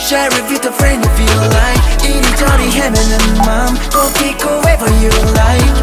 Share it with a friend if you like. 이리저리 헤매는 맘 꼭 잊고 wherever you like.